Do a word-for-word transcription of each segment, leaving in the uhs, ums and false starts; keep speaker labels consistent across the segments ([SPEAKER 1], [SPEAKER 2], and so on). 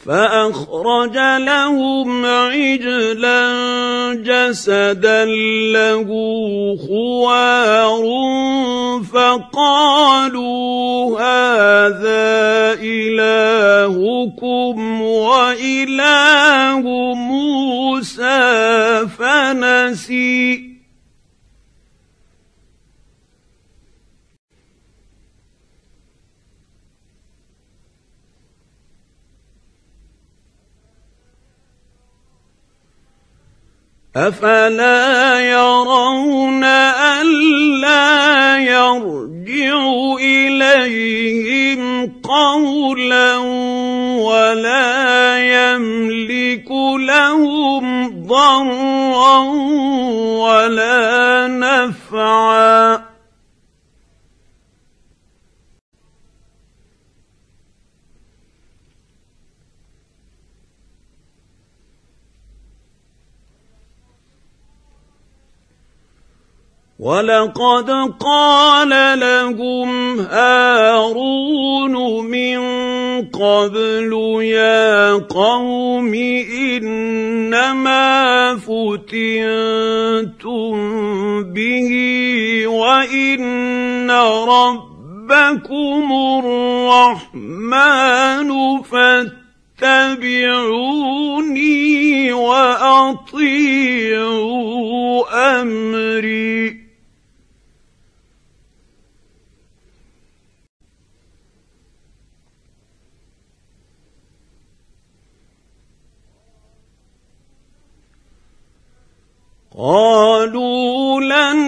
[SPEAKER 1] فأخرج لهم عجلا جسدا له خوار فقالوا هذا إلهكم وإله موسى فنسي أفلا يرون ألا يرجع إليهم قولا ولا يملك لهم ضرا ولا نفعا وَلَقَدْ قَالَ لَهُمْ هَارُونُ مِن قَبْلُ يَا قَوْمِ إِنَّمَا فُتِنتُم بِهِ وَإِنَّ رَبَّكُمُ الرَّحْمَنُ فَاتَّبِعُونِي وَأَطِيعُوا أَمْرِي قالوا لن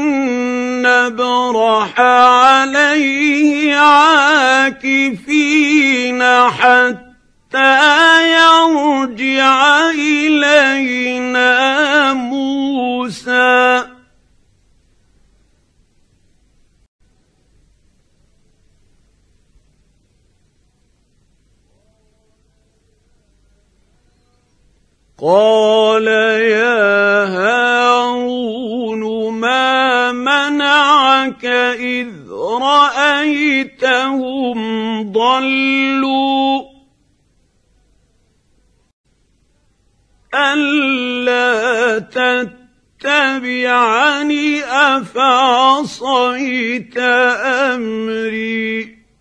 [SPEAKER 1] نبرح عليه عاكفين حتى يرجع إلينا موسى قال يا هارون ما منعك إذ رأيتهم ضلوا ألا تتبعني أفعصيت أمري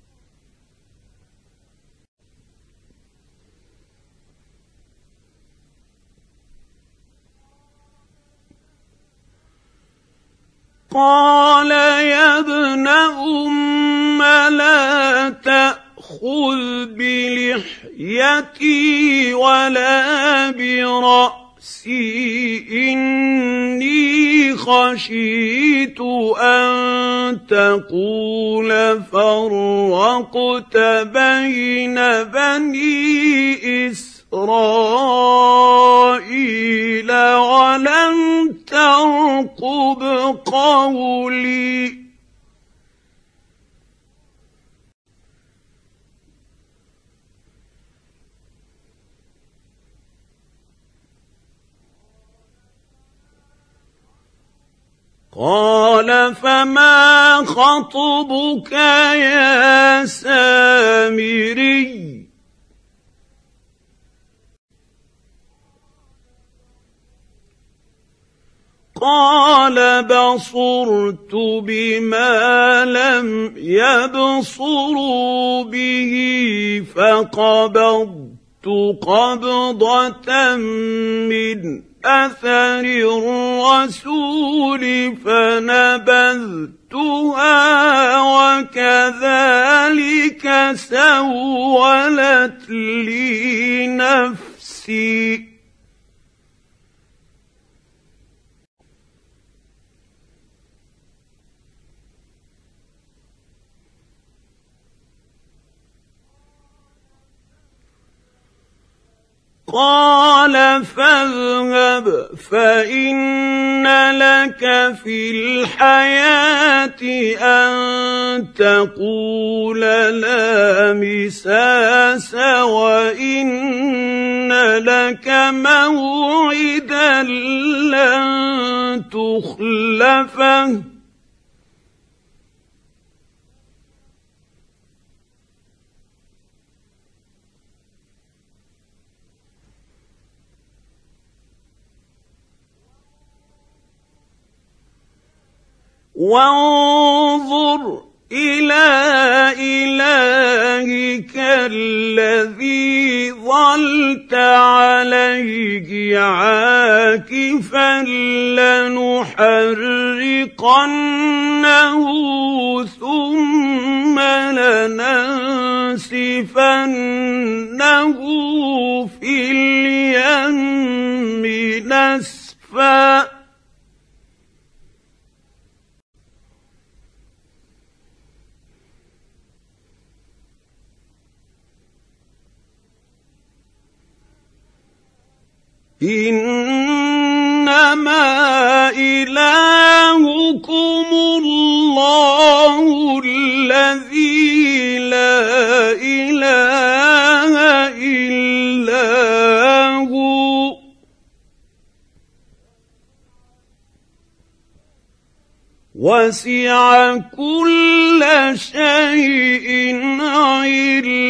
[SPEAKER 1] قال يا ابن أم لا تأخذ بلحيتي ولا برأسي إني خشيت أن تقول فرقت بين بني إسرائيل ولم ترقب قولي قال فما خطبك يا سامري قال بصرت بما لم يبصروا به فقبضت قبضة من أثر الرسول فنبذتها وكذلك سولت لي نفسي قال فاذهب فإن لك في الحياة أن تقول لا مساس وإن لك موعدا لن تخلفه وانظر إلى إلهك الذي ظلت عليه عاكفا لنحرقنه ثم لننسفنه في اليم نسفا إنما إلهكم الله الذي لا إله إلا هو وسع كل شيء علما